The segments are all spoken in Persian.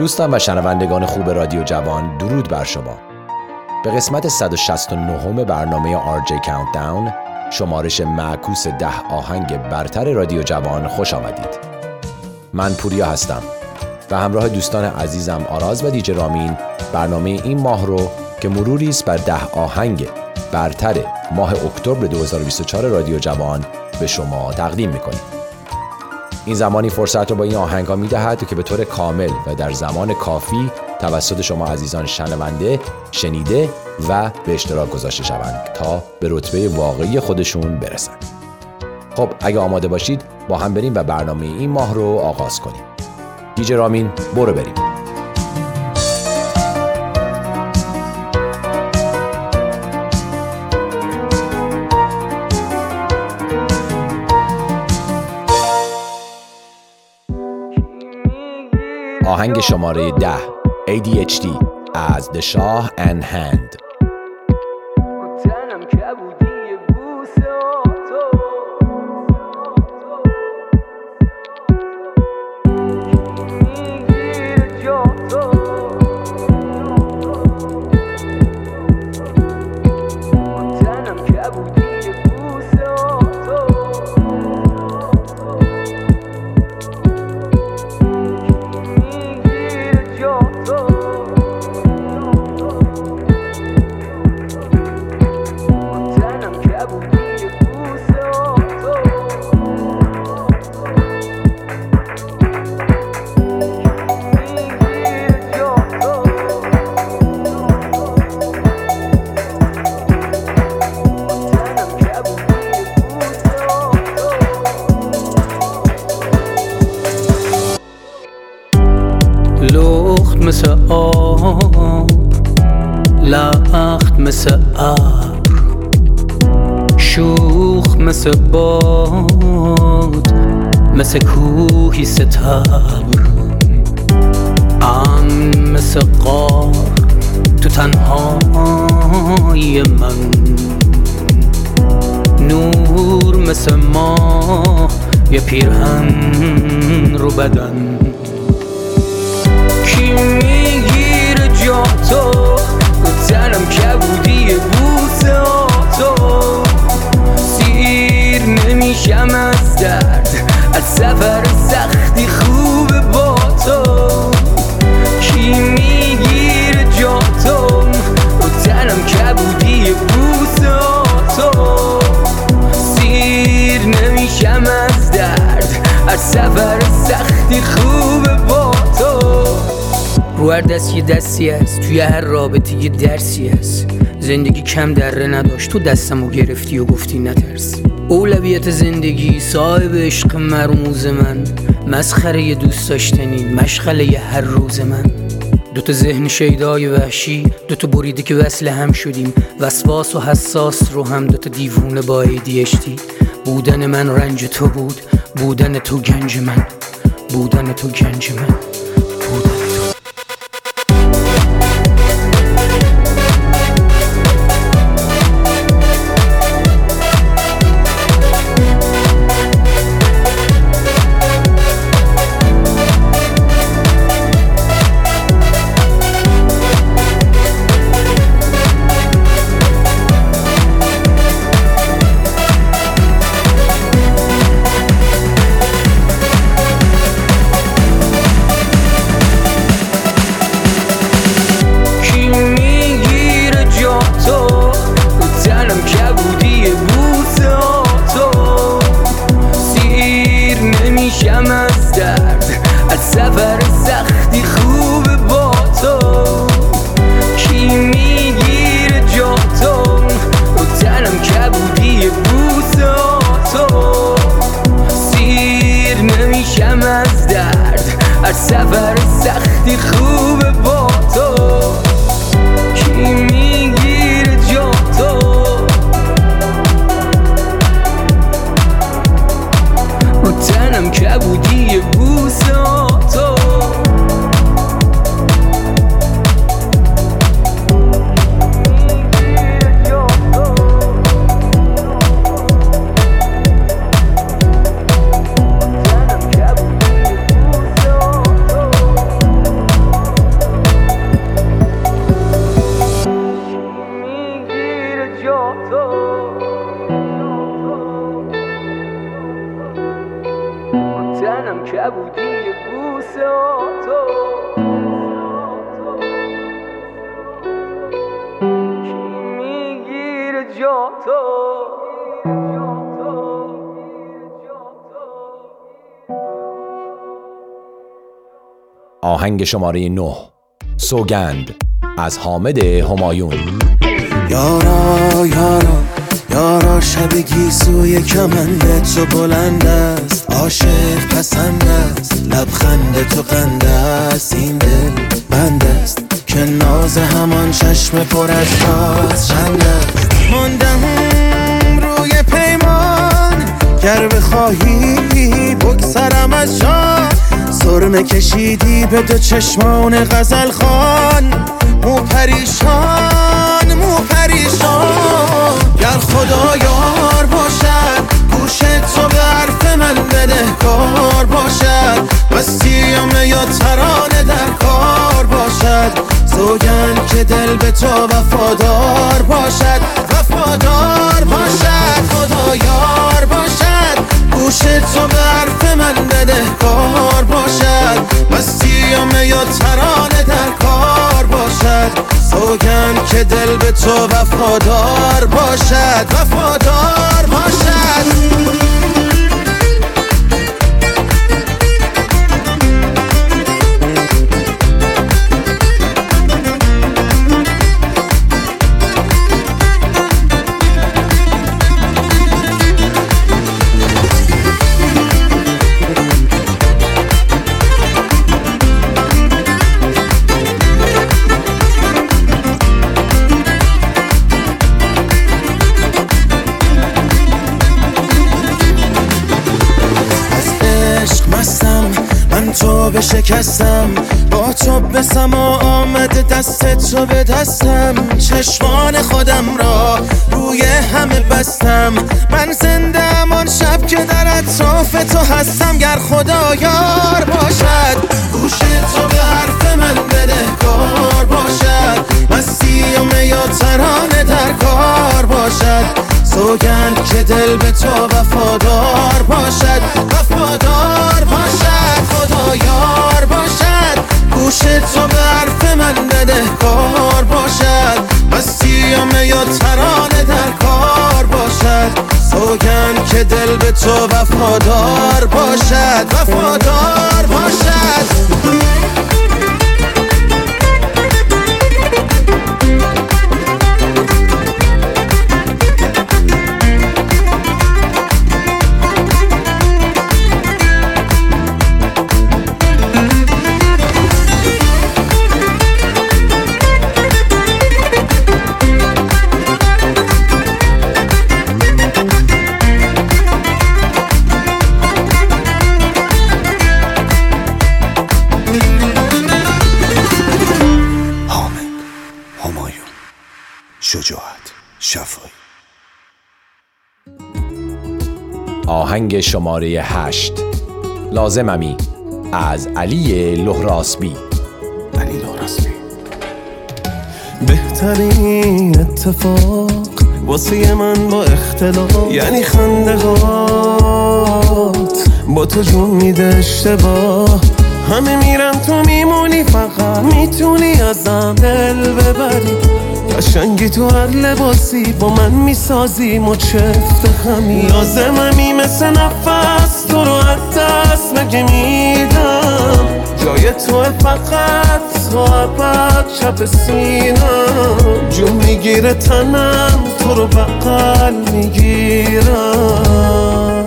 دوستان و شنوندگان خوب رادیو جوان، درود بر شما. به قسمت 169 برنامه RJ Countdown، شمارش معکوس 10 آهنگ برتر رادیو جوان خوش آمدید. من پوریا هستم و همراه دوستان عزیزم آراز و دیجی رامین برنامه این ماه رو که مروری است بر 10 آهنگ برتر ماه اکتبر 2024 رادیو جوان به شما تقدیم میکنیم. این زمانی فرصت رو با این آهنگا میدهد که به طور کامل و در زمان کافی توسط شما عزیزان شنونده شنیده و به اشتراک گذاشته شوند تا به رتبه واقعی خودشون برسند. خب اگه آماده باشید با هم بریم و برنامه این ماه رو آغاز کنیم. دیجی رامین برو بریم. آهنگ شماره 10 ADHD از The Shah and Hand. لخت مثل آب، لخت مثل ابر، شوخ مثل باد، مثل کوهی ستبر، مثل غار تو تنهای من، نور مثل ماه، یه پیرهن رو بدن. کی میگیره جا تو رو تنم کبودی بوسه ها تو، سیر نمیشم از درد، از سفر سختی خوبه با تو. کی میگیره جا تو رو تنم کبودی بوسه ها تو، سیر نمیشم از درد، از سفر سختی خوبه با تو. رو هر دست یه دستی هست، توی هر رابطه یه درسی هست. زندگی کم دره نداشت، تو دستمو گرفتی و گفتی نترس. اولویت زندگی صاحب عشق مرموز من، مسخره یه دوست داشتنی، مشغله یه هر روز من. دوتا ذهن شیدای وحشی، دوتا بریده که وصل هم شدیم، وسواس و حساس رو هم، دوتا دیوونه با ADHD. بودن من رنج تو بود، بودن تو گنج من، بودن تو گنج من، بودن تو. سفر سختی خوبه با تو. کی میگیره جا تو رو تنم کبودی بوسه ها تو، سیر نمیشم از درد، از سفر سختی خوبه با تو. کی میگیره جا تو رو تنم کبودی بوسه ها تو. منم کبودی بوسه ها تو کی میگیره جا تو آهنگ شماره 9 سوگند از حامد همایون. یارا یارا یارا شب گیسوی کمند تو بلند است، عاشق پسند است، لبخند تو قند است، این دل بند است که ناز همان چشم پر از راز چند است. ماندم روی پیمان گر بخواهی بگذرم از جان، سرمه کشیدی به دو چشمان غزل خان، مو پریشان مو پریشان. گر خدا یار باشد گوش تو به حرف من بدهکار باشد، مسیم یا ترانه در کار باشد، سوگند که دل به تو وفادار باشد وفادار باشد. خدا یار باشد گوش تو به حرف من بدهکار باشد، مسیم یا ترانه در کار باشد، سوگند که دل به تو وفادار باشد وفادار باشد. تو بشکستم با تو به سما آمده دست تو به دستم، چشمان خودم را روی همه بستم، من زندم آن شب که در اطراف تو هستم. گر خدا یار باشد گوش تو به حرف من بدهکار باشد، مسیم یا ترانه در کار باشد، سوگند که دل به تو وفادار باشد وفادار باشد. خدا یار باشد گوش تو به حرف من بدهکار باشد، مسیم یا ترانه در کار باشد، سوگند که دل به تو وفادار باشد وفادار باشد. شجاعت شفایی. آهنگ شماره 8 لازممی از علی لهراسبی. علی لهراسبی. بهترین اتفاق واسه من با اختلاف یعنی خندهات با تو جون میده اشتباه، همه میرن تو میمونی، فقط میتونی ازم دل ببری، قشنگی تو هر لباسی با من میسازی مچفت همین، لازممی مثل نفس تو رو از دست مگه میدم، جای تو فقط تو ابد چپ سینم، جون میگیره تنم تو رو بغل میگیرم،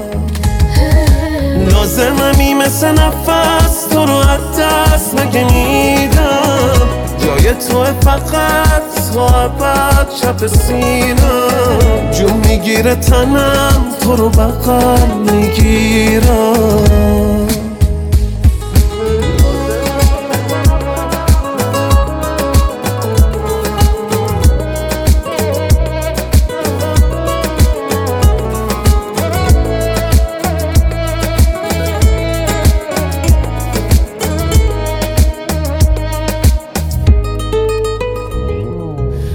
لازممی مثل نفس تو رو از دست مگه میدم، جای تو فقط تو ابد چپ سینم، جون میگیره تنم تو رو بغل میگیرم.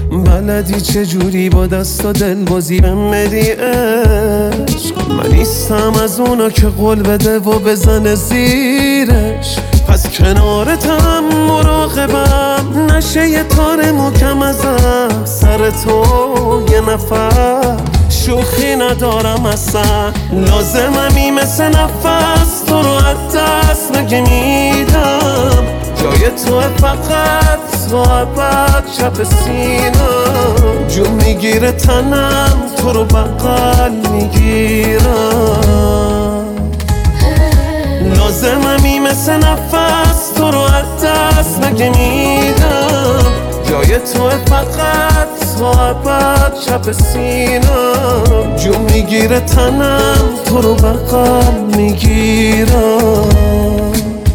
بلدی چجوری با دست و دل بازی بهم بدی عشق، من نیستم نیستم از اونا که قول بده و بزنه زیرش. پس کنارتم مراقبم نشه یه تار محکم ازم. سر تو یه نفر شوخی ندارم اصلا. لازممی مثل نفس تو رو از دست نمیدم. جای تو فقط صحبت شب سینم. جون میگیره تنم تو رو بغل میگیرم. لازممی مثل نفس تو رو از دست نمیدم. جای تو فقط صحبت شب سینم. جون میگیره تنم تو رو بغل میگیرم.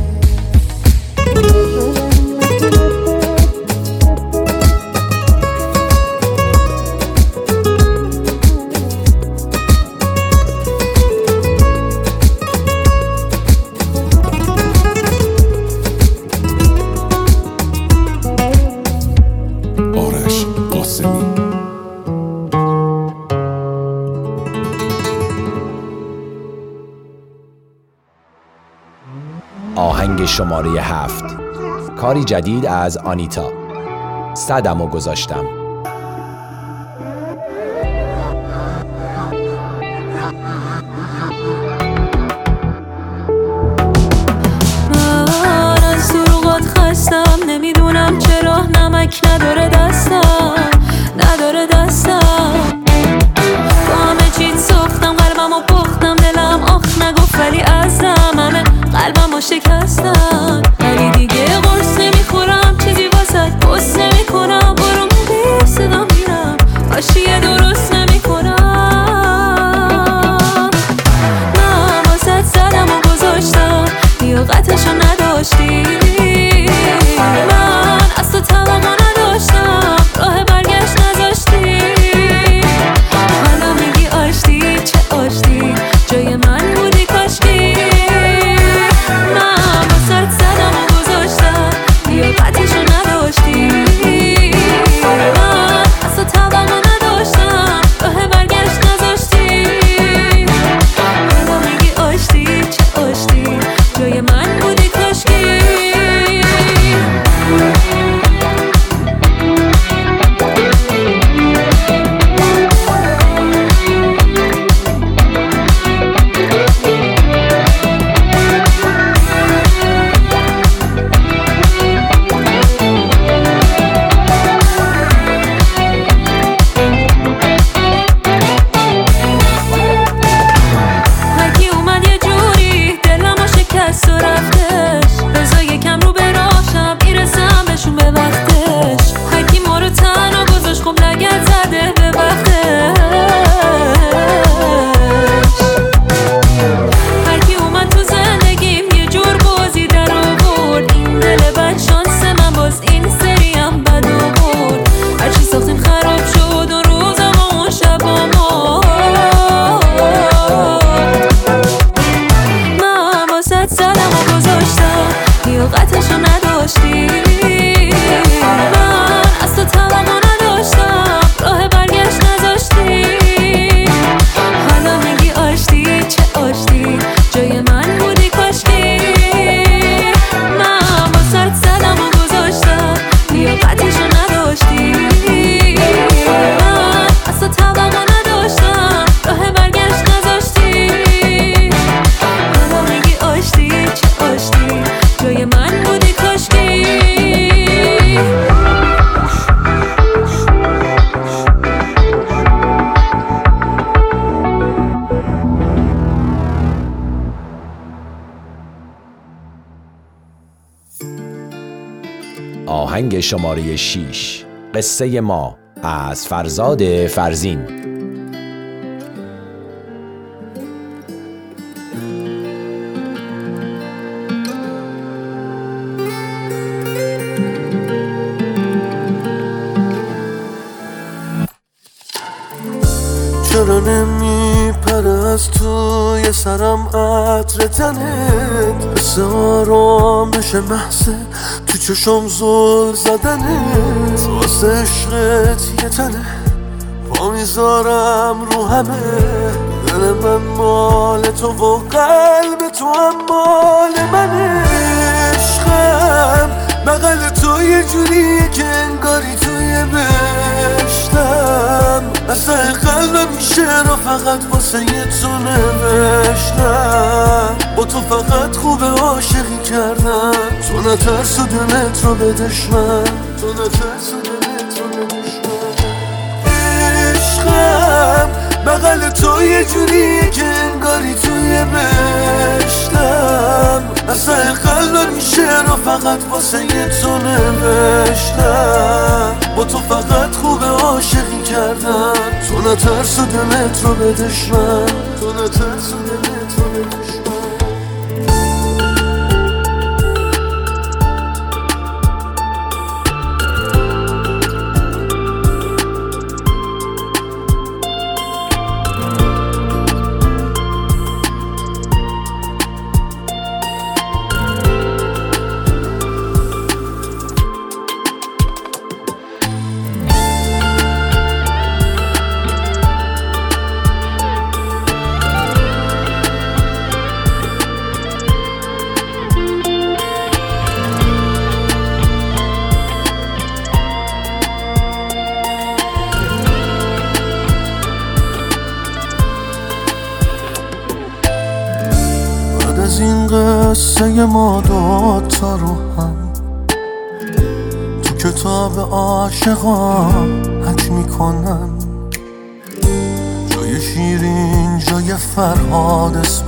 آهنگ شماره 7، کاری جدید از آنیتا. صدمو گذاشتم. من از دروغات خستم، نمیدونم چرا نمک نداره دستم. با همه چیت ساختم، قلبمو پختم، دلم آخ نگفت ولی ازم همه قلبمو شکستم. ولی دیگه قرص نمیخورم، چیزی واسه قص نمیکنم. برو میدی صدا میرم، آشیه درست نمیکنم. من واسه زدمو گذاشتم، لیاقتشو نداشتی. من از تو توقع نداشتم، راه برگشت نذاشتی. حالا میگی آشتی، چه آشتی، جای من بودی کاشکی. من واسه زدمو گذاشتم، لیاقتشو نداشتی. من از تو توقع نداشتم، راه برگشت نذاشتی. حالا میگی آشتی، چه آشتی، جای من بودی کاشکی. هرکی اومد یه جوری دلمو شکست و رفتش. بذار یکم رو براشم میرسم بهشون به وقتش. هرکی ما رو تنها گذاشت، خب لگد زده به وقتش. هرکی اومد تو زندگیم یه جور بازی در آورد. این دل بد شانس من باز این سریم بد آورد. هرچی ساختیم خراب شد اون روزم و اون شبا مرد. من واسه زدمو گذاشتم، لیاقتشو نداشتی. من از تو توقع نداشتم، راه برگشت نذاشتی. حالا میگی آشتی، چه آشتی، جای من بودی کاشکی. من واسه زدمو گذاشتم، لیاقتشو نداشتی. من از تو توقع نداشتم، راه برگشت نذاشتی. حالا میگی آشتی، چه آشتی، جای من بودی کاشکی. آهنگ شماره 6، قصه ما از فرزاد فرزین. چرا نمیپره از توی سرم عطر تنت؟ حس آرامش محض تو چشم زل زدنت. واسه عشقت یه تنه پا میذارم رو همه. دل من مال تو و قلب تو هم مال منه. عشقم بغل تو یه جوریه که انگاری توی بهشتم. اصلا قلبم این شعر رو فقط واسه یه تو نوشتم. با تو فقط خوب عاشقی کردم. تو نترس و دلت رو به دشمن، تو نترس و دلت رو به دشمن. عشقم بغل تو یه جوریه که انگاری توی بهشتم. اصلا قلبم این شعر رو فقط واسه یه تو نوشتم. با تو فقط خوب عاشقی کردم. تو نترس و دلت رو به دشمن، تو نترس و دلت رو به دشمن. از این قصه ما دوتا رو هم تو کتاب عاشقان حک میکنن. جای شیرین جای فرهاد اسم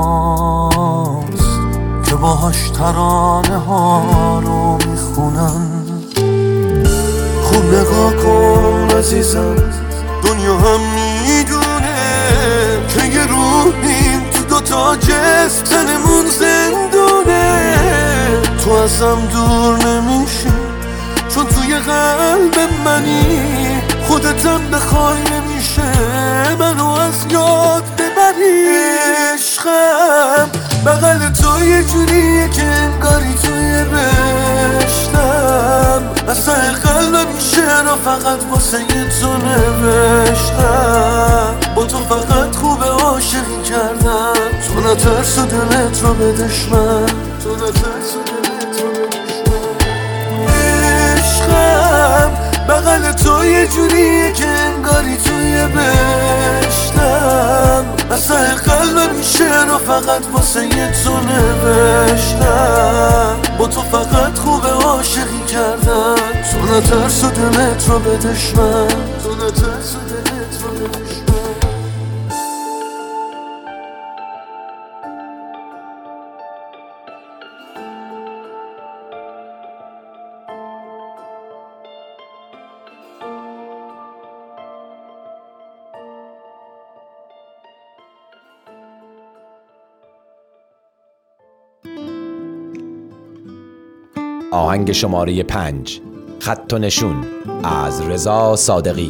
ماست که باهاش ترانه ها رو میخونن. خوب نگاه کن عزیزم، دنیا هم میدونه که یه روحیم دوتا جسم تنمون زندونه. تو ازم دور نمیشی چون توی قلب منی. خودتم بخوای نمیشه منو از یاد ببری. عشقم بغل تو یه جوریه که انگاری توی بهشتم. اصلا قلبم این شعر رو فقط واسه یه تو نوشتم. با تو فقط خوب عاشقی کردم. تو نترس و دلت رو به دشمن، تو نترس و دلت رو به دشمن. عشقم بغل تو یه جوریه که انگاری توی بهشتم. اصلا قلبم این شعر رو فقط واسه یه تو نوشتم. با تو فقط خوب عاشقی کردم. تو نترس و دلت رو به دشمن، تو نترس و دلت رو به دشمن. آهنگ شماره 5، خط و نشون، از رضا صادقی.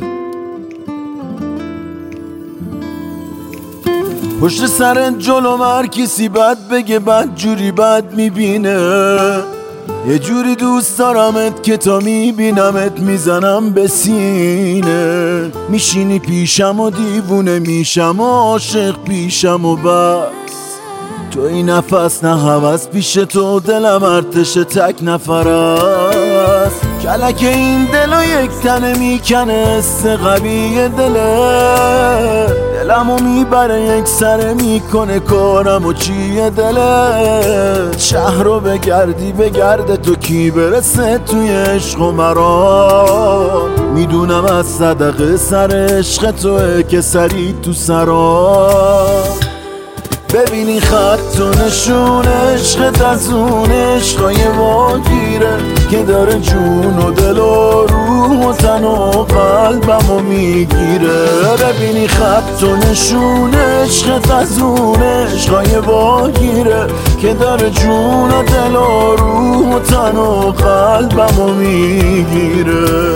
پشت سرت جلو هر کسی بد بگه بد جوری بد میبینه. یه جوری دوست دارمت که تا میبینمت میزنم به سینه. میشینی پیشم و دیوونه میشم و عاشق پیشم و بس. تو این نفس نه هوس پیش تو دلم ارتش تک نفر است. کلک این دلو یک تنه میکنه است قوی دله. دلمو میبره یک سره میکنه کارم و چیه دله. شهر رو بگردی بگرده تو کی برسه توی عشق و مرام. میدونم از صدقه سر عشق توه که سری تو سرام. ببینی خط و نشون عشقت از اون عشقای ما گیره که داره جون و دل و روح و تن و قلبمو میگیره. ببینی خط و نشون عشقت از اون عشقای ما گیره که داره جون و دل و روح و تن و قلبمو میگیره.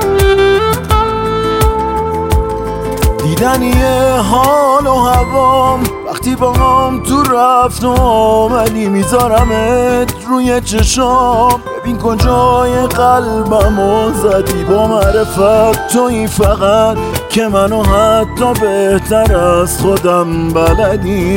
دیدنی حال و هوا میام وقتی با هم تو رفت و آمدی، میذارمت روی چشام ببین کجای قلبمو زدی. با معرفت تویی فقط که منو حتی بهتر از خودم بلدی.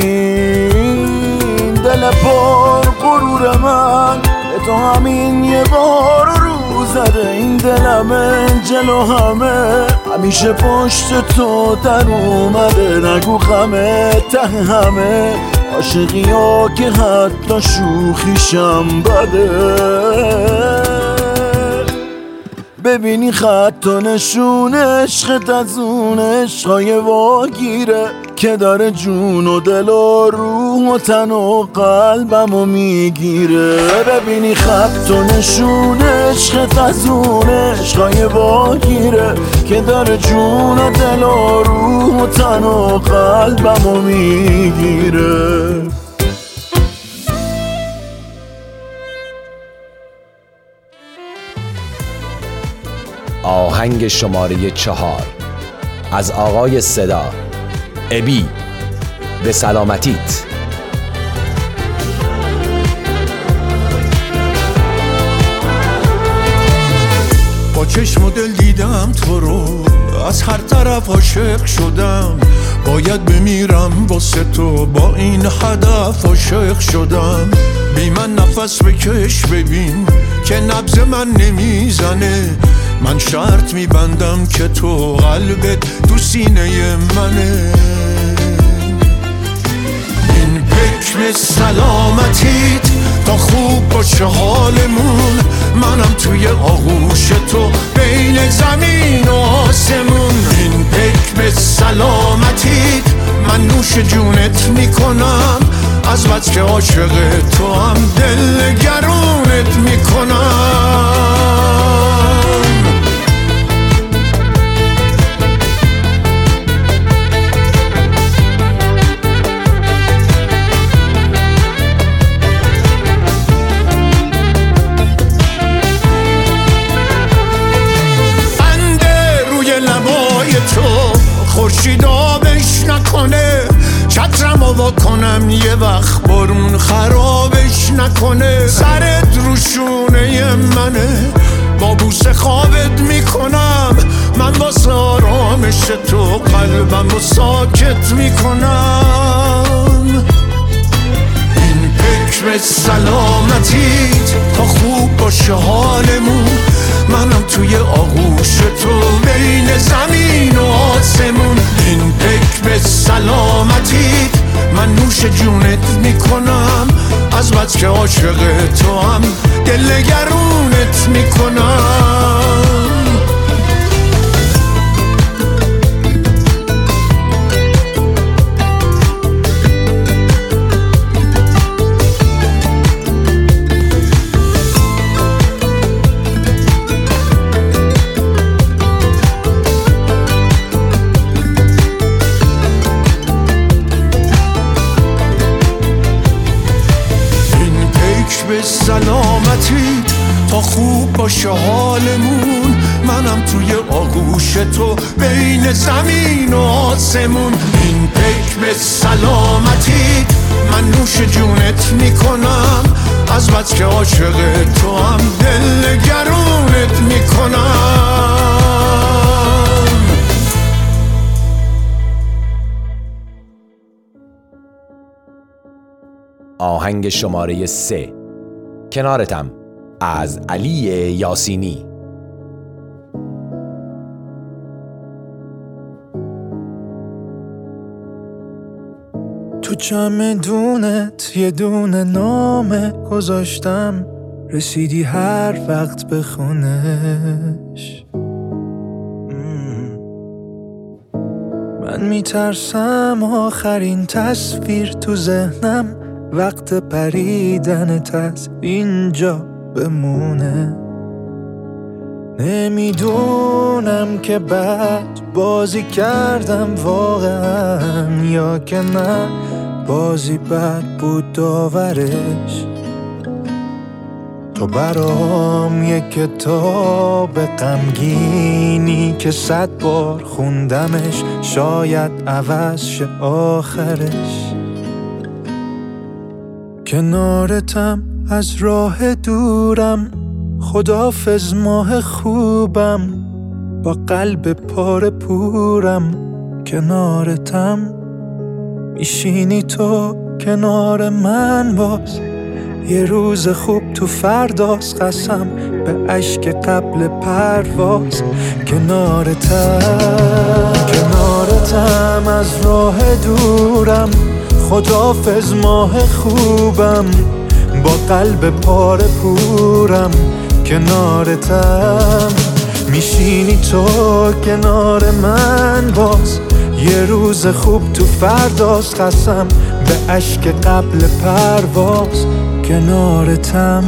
دل پر غرور من به تو همین یه بار رو زده. این دلمه جلو همه همیشه پشت تو در اومده. نگو غمه ته همه عاشقی ها که حتی شوخیشم بده. ببینی خط و نشون عشقت از اون عشقای واگیره که داره جون و دل و روح و تن و قلبمو میگیره. ببینی خط و نشون عشقت از اون عشقای واگیره که داره جون و دل و روح و تن و قلبمو میگیره. آهنگ شماره 4 از آقای صدا ابی، به سلامتیت. با چشم و دل دیدم تو رو، از هر طرف عاشق شدم. باید بمیرم واسه تو، با این هدف عاشق شدم. بی من نفس بکش ببین که نبض من نمیزنه. من شرط میبندم که تو قلبت تو سینه منه. این حکم سلامتیت تا خوب باشه حالمون. منم توی آغوش تو بین زمین و آسمون. این حکم سلامتیت من نوش جونت میکنم. از بس که عاشق تو هم دل گرونت میکنم. خورشید آبش نکنه، چترمو واکنم یه وقت بارون خرابش نکنه. سرت رو شونه منه، با بوسه خوابت میکنم. من واسه آرامش تو قلبم رو ساکت میکنم. این حکم سلامتیت تا خوب باشه حالمون. منم توی آغوش تو بین زمین و آسمون. این حکم سلامتیت من نوش جونت میکنم. از بس که عاشق تو هم دل گرونت میکنم. به سلامتیت تا خوب باشه حالمون. منم توی آغوش تو بین زمین و آسمون. این حکم سلامتیت من نوش جونت میکنم. از بس که عاشق تو هم دل گرونت میکنم. آهنگ شماره 3 کنارتم از علی یاسینی. تو چمدونت یه دونه نامه گذاشتم، رسیدی هر وقت بخونش. من میترسم آخرین تصویر تو ذهنم وقت پریدنت از اینجا بمونه. نمیدونم که بد بازی کردم واقعا یا که نه بازی بد بود داورش. تو برام یک کتاب غمگینی که 100 بار خوندمش شاید عوض شه آخرش. کنارتم از راه دورم، خداحافظ ماه خوبم، با قلب پاره پورم. کنارتم میشینی تو کنار من باز، یه روز خوب تو فرداست، قسم به اشک قبل پرواز. کنارتم از راه دورم، خداحافظ ماه خوبم، با قلب پاره پورم. کنارتم میشینی تو کنار من باز، یه روز خوب تو فرداست، قسم به اشک قبل پرواز. کنارتم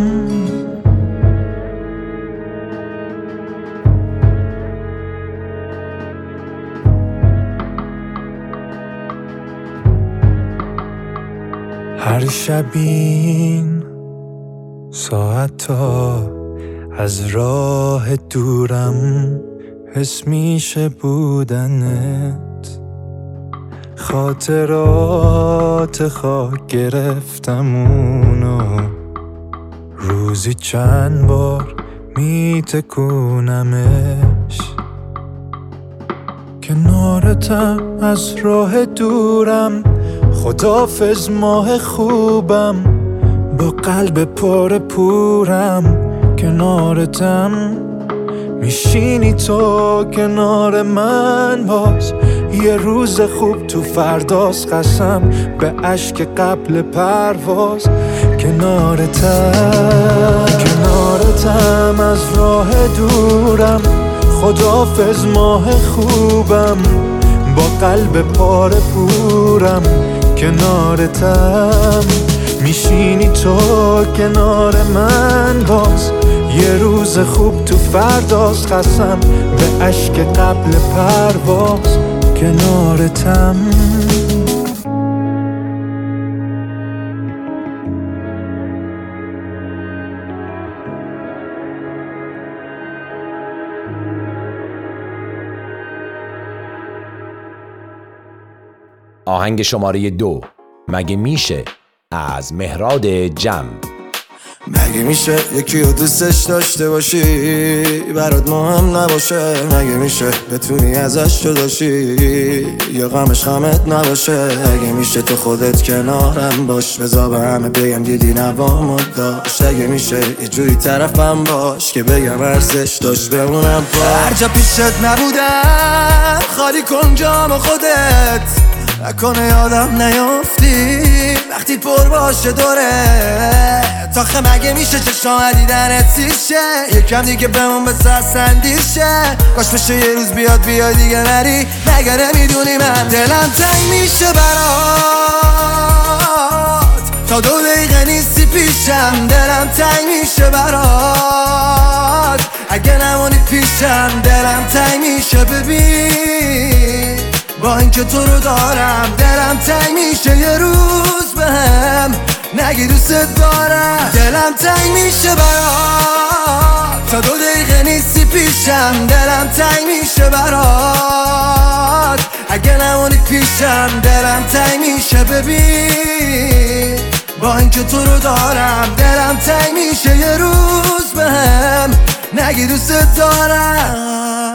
هر شبین ساعتا از راه دورم حس میشه بودنت. خاطرات خاک گرفتم اونو، روزی چند بار میتکونمش. کنارتم از راه دورم، خداحافظ ماه خوبم، با قلب پر پورم. کنارتم میشینی تو کنار من باز، یه روز خوب تو فرداست، قسم به اشک قبل پرواز. کنارتم از راه دورم، خداحافظ ماه خوبم، با قلب پاره پورم. کنارتم میشینی تو کنار من باز، یه روز خوب تو فرداست، قسم به اشک قبل پرواز. کنارتم آهنگ شماره 2 مگه میشه از مهراد جم. مگه میشه یکی رو دوستش داشته باشی برات مهم نباشه؟ مگه میشه بتونی ازش جداشی یا غمش غمت نباشه؟ مگه میشه تو خودت کنارم باش، بذار به همه بگم دیدی نوامو داشت؟ مگه میشه یه جوری طرفم باش که بگم ارزش داشت بمونم پاش؟ هر جا پیشت نبودم خالی کن جام خودت، نکنه یادم نیافتی وقتی پر باشه دوره. تاخه مگه میشه چشام دیدنت سیشه، یکم دیگه بمون به سندیشه. کاش بشه یه روز بیاد دیگه نری، مگه نمیدونی من دلم تنگ میشه برات، تا 2 دقیقه نیستی پیشم. دلم تنگ میشه برات، اگه نمونی پیشم. دلم تنگ میشه ببین با اینکه تو رو دارم، دلم تنگ میشه یه روز بهم نگی دوست دارم. دلم تنگ میشه برات، تا 2 دقیقه نیستی پیشم. دلم تنگ میشه برات، اگه نمونی پیشم. دلم تنگ میشه ببین با اینکه تو رو دارم، دلم تنگ میشه یه روز بهم نگی دوست دارم.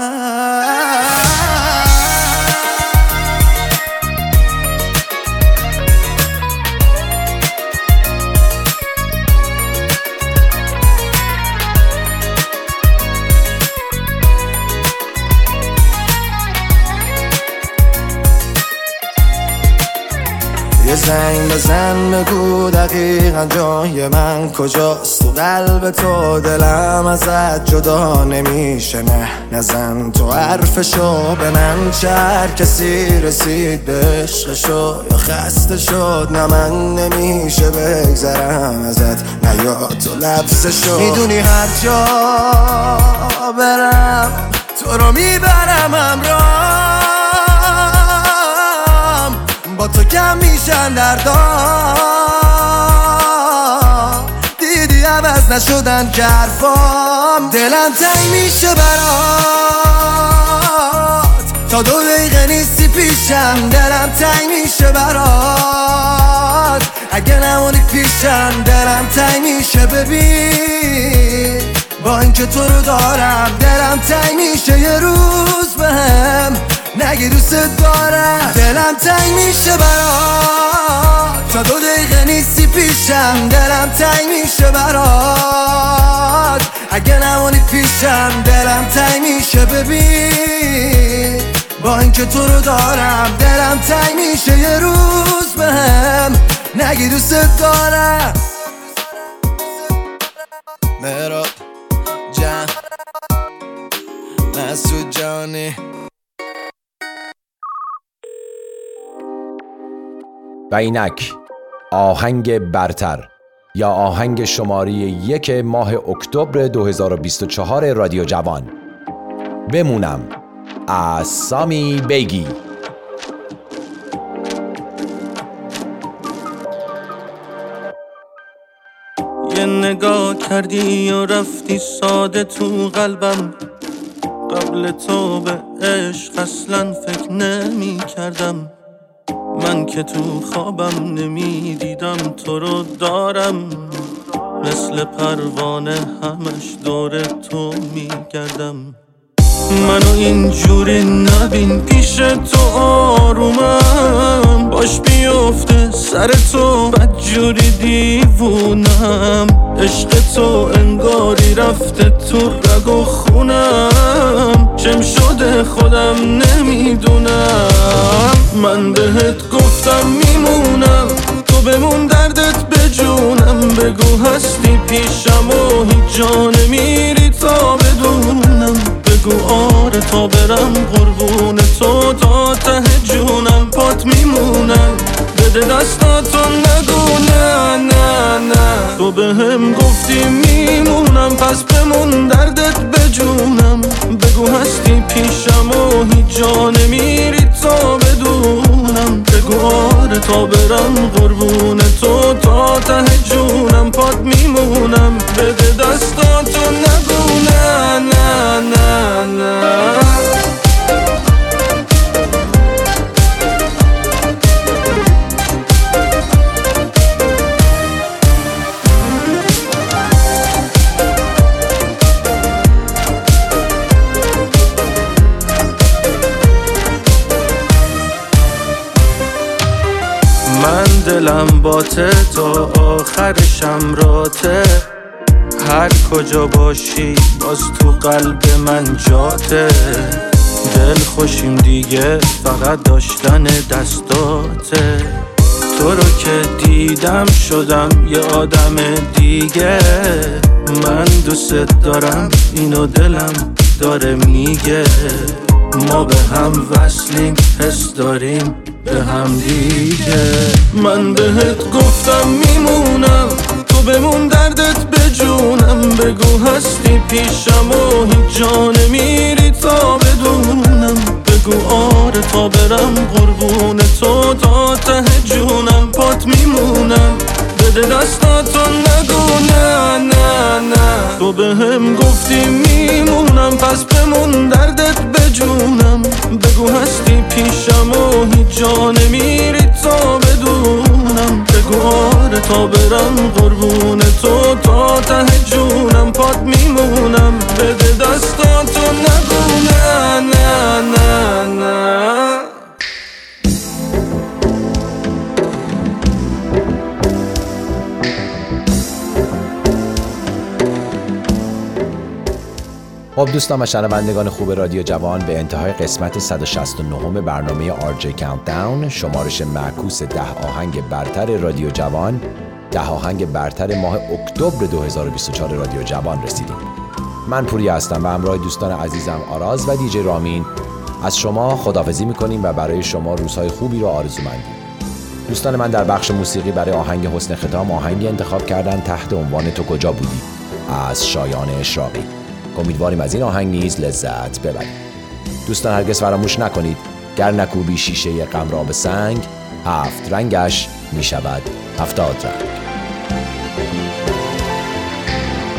یه زنگ بزن بگو دقیقا جای من کجاست، تو قلب تو دلم ازت جدا نمیشه. نه نزن تو حرفشو به من، چه هر کسی رسید به عشقشو یا خسته شد. نه من نمیشه بگذرم ازت، نه یا تو لبسشو. میدونی هر جا برم تو رو میبرم همراه، با تو کم میشن دردام. دیدی عوض نشدن که حرفام. دلم تنگ میشه برات تا 2 دقیقه نیستی پیشم. دلم تنگ میشه برات اگه نمونی پیشم. دلم تنگ میشه ببین با اینکه تو رو دارم. دلم تنگ میشه یه روز بهم نگی دوست دارم. دلم تنگ میشه برات تا 2 دقیقه نیستی پیشم. دلم تنگ میشه برات اگه نمونی پیشم. دلم تنگ میشه ببین با اینکه تو رو دارم. دلم تنگ میشه یه روز بهم نگی دوست دارم. مهراب جان مسعود جانی. و اینک آهنگ برتر یا آهنگ شماره 1 ماه اکتبر 2024 رادیو جوان. بمونم از سامی بیگی. یه نگاه کردی و رفتی ساده تو قلبم. قبل تو به عشق اصلا فکر نمی کردم. من که تو خوابم نمی دیدم تو رو دارم. مثل پروانه همش دور تو می گردم. منو اینجوری نبین پیش تو آرومم. باش بیفته سر تو بدجوری دیوونم. عشق تو انگاری رفته تو رگ و خونم. چم شده خودم نمیدونم. من بهت گفتم میمونم تو بمون دردت بجونم. بگو هستی پیشم و هیچ جا نمیری تا بدونم. بگو آره تا برم قربون تو تا ته جونم. پات میمونم بده دستاتو نگو نه نه نه. تو بهم گفتی میمونم پس بمون دردت بجونم. بگو هستی پیشم و هیچ جا نمیری تا بدونم. بگو آره تا برم قربون تو تا ته جونم. پات میمونم بده دستاتو نگو نه نه نه نه. من دلم باته تا آخرشم راته. هر کجا باشی باز تو قلب من جاته. دل خوشیم دیگه فقط داشتن دستاته. تو رو که دیدم شدم یه آدم دیگه. من دوست دارم اینو دلم داره میگه. ما به هم وصلیم حس داریم به هم دیگه. من بهت گفتم میمونم تو بمون دردت بجونم. بگو هستی پیشم و هیچ جا نمیری تا بدونم. بگو آره تا برم قربون تو تا ته جونم. پات میمونم بده دستاتو نگو نه نه نه. تو بهم گفتی میمونم پس بمون دردت بجونم. بگو هستی پیشم و هیچ جا نمیری تا بدونم. بگو آره تا برم قربون تو تا ته جونم. پات میمونم بده دستاتو نگو نه نه نه نه. خب دوستان و شنوندگان خوب رادیو جوان، به انتهای قسمت 169 برنامه RJ Countdown، شمارش معکوس 10 آهنگ برتر رادیو جوان، 10 آهنگ برتر ماه اکتبر 2024 رادیو جوان رسیدیم. من پوریا هستم و همراه دوستان عزیزم آراز و دیجی رامین از شما خداحافظی میکنیم و برای شما روزهای خوبی رو آرزومندیم. دوستان من در بخش موسیقی برای آهنگ حسن ختام آهنگی انتخاب کردن تحت عنوان تو کجا بودی از شایان اشراقی. امیدواریم از این آهنگ نیز لذت ببرید. دوستان هرگز فراموش نکنید گر نکوبی شیشه غم را به سنگ، 7 رنگش می شود 70 رنگ.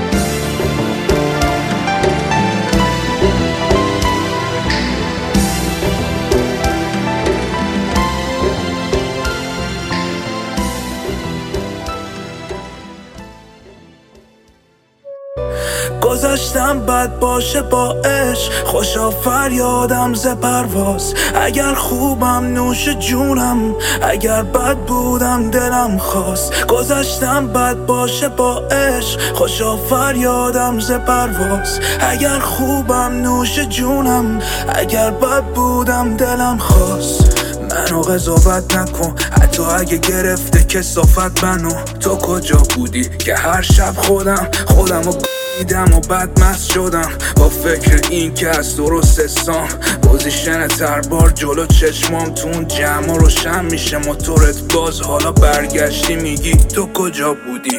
گذشتم بد باشه با عشق، خوشا فریادم ز پرواز. اگر خوبم نوش جونم، اگر بد بودم دلم خواست. گذشتم بد باشه با عشق، خوشا فریادم ز پرواز. اگر خوبم نوش جونم، اگر بد بودم دلم خواست. منو قضاوت نکن حتی اگه گرفته کثافت منو. تو کجا بودی که هر شب خودمو دیدم و بد مست شدم با فکر این که از درست استام. پوزیشن تربار جلو چشمام تو اون جمع روشن میشه موتورت باز. حالا برگشتی میگی تو کجا بودی.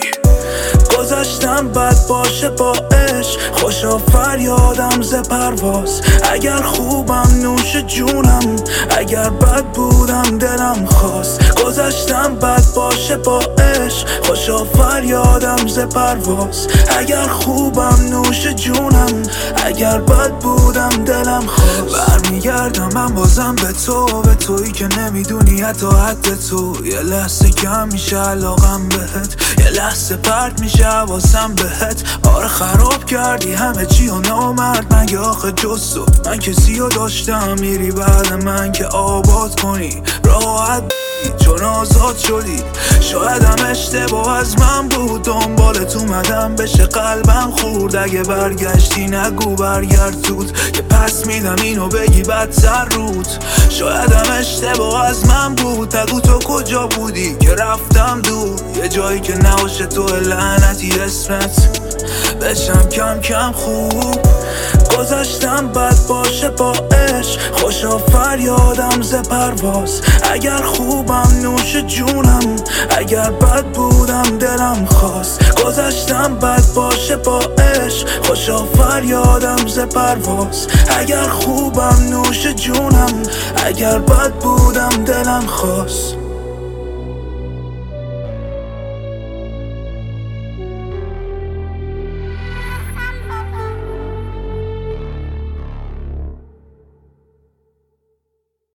گذشتم بد باشه با عشق، خوشا فریادم ز پرواز. اگر خوبم نوش جونم، اگر بد بودم دلم خواست. گذشتم بد باشه با عشق، خوشا فریادم ز پرواز. اگر خوبم نوش جونم، اگر بد بودم دلم خواست. برمیگردم من بازم به تویی که نمیدونی حتی حد تو. یه لحظه کم میشه علاقم بهت، یه لحظه پرت میشه حواسم بهت. آره خراب کردی همه چی و نامرد مگه آخه جز تو من کسی رو داشتم. میری بعد من که آباد کنی راحت چون آزاد شدی. شاید هم اشتباه از من بود، دنبالت اومدم بشه قلبم خورد. اگه برگشتی نگو برگرد زود که پس میدم اینو بگی بدتر رود. شاید هم اشتباه از من بود، نگو تو کجا بودی که رفتم دور. یه جایی که نباشه تو لعنتی اسمت بشم کم کم خوب. گذشتم بد باشه با عشق، خوشا فریادم ز پرواز. اگر خوبم نوش جونم، اگر بد بودم دلم خواست. گذشتم بد باشه با عشق، خوشا فریادم ز پرواز. اگر خوبم نوش جونم، اگر بد بودم دلم خواست.